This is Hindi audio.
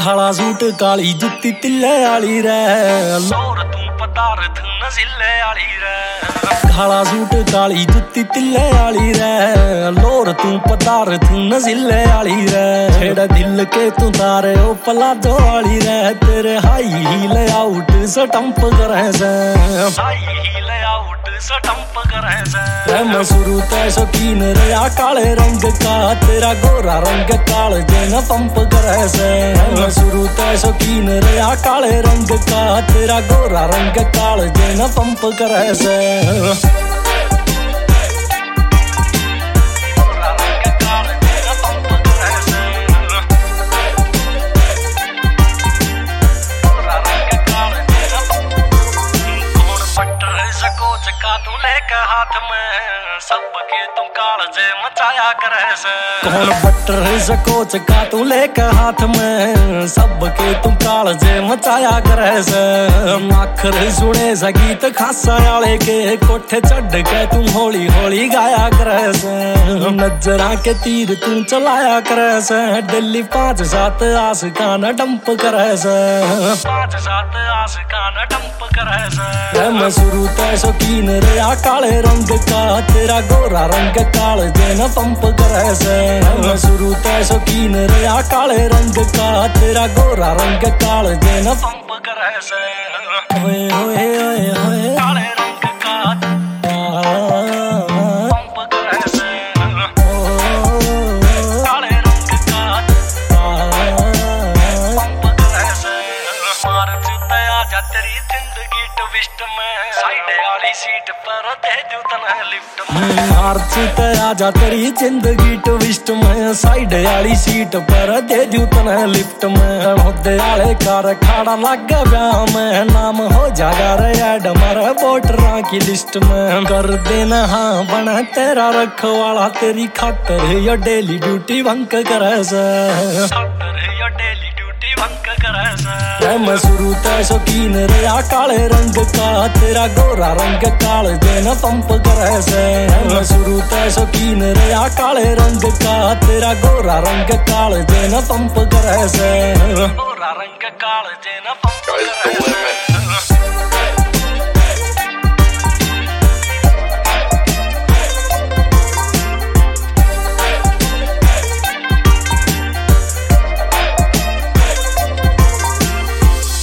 काला सूट काली जुत्ती तिल्ले आली रे लोर तू पदार्थ नजिले आली रे काला सूट काली जुत्ती तिल्ले आली रे लोर तू पदार्थ नजिले आली रे छेड़ा दिल के तू तारे ओ प्लाजो आली रे तेरे हाई हील आउट स्टंप करे से हाई हील आउट स्टंप करे से मैं शुरू ते शौकीन रहा काले रंग का तेरा गोरा रंग काल देना पंप करे से मैं शुरू ते शौकीन रहा काले रंग का तेरा गोरा रंग काल देना पंप करे से तू लेके हाथ में सबके तुम कालजे मचाया करे से कौन बटर सकोच का तू लेके हाथ में सबके तुम कालजे मचाया करे से आखिर सुने सा गीत खासा आले के कोठे चढ़ के तुम होली होली गाया करे से नजरा के तीर तू चलाया करे से दिल्ली 5-7 आशिकाना डंप करे से 5-7 आशिकाना डंप करे से मैं शुरू ते शौकीन रहा काले रंग का तेरा गोरा रंग काल देना पंप करे से मैं शुरू ते शौकीन रहा काले रंग का तेरा गोरा रंग काल देना पंप करे से होए होए होए होए काले रंग का पंप करे से काले रंग का पंप करे से मार चुता आजा तेरी जिंदगी ट्विस्ट में साइड वाली सीट पर दे दूं तन्हे लिफ्ट में मार्च ते आजा तेरी जिंदगी ट्विस्ट में साइड वाली सीट पर दे दूं तन्हे लिफ्ट में मुद्दे वाले कार खाड़ा लग गया मैं नाम हो जागा रे ऐड मारे वोटरां की लिस्ट में कर देना हाँ बना तेरा रखवाला तेरी खातर यो डेली ड्यूटी बंक करे से खातर यो डेली ड्यूटी बंक करे से मैं शुरू ते शौकीन रहा काले रंग का तेरा गोरा रंग काल देना पंप करे से मैं शुरू ते शौकीन रहा काले रंग का तेरा गोरा रंग काल देना पंप करे से गोरा रंग काल देना पंप करे से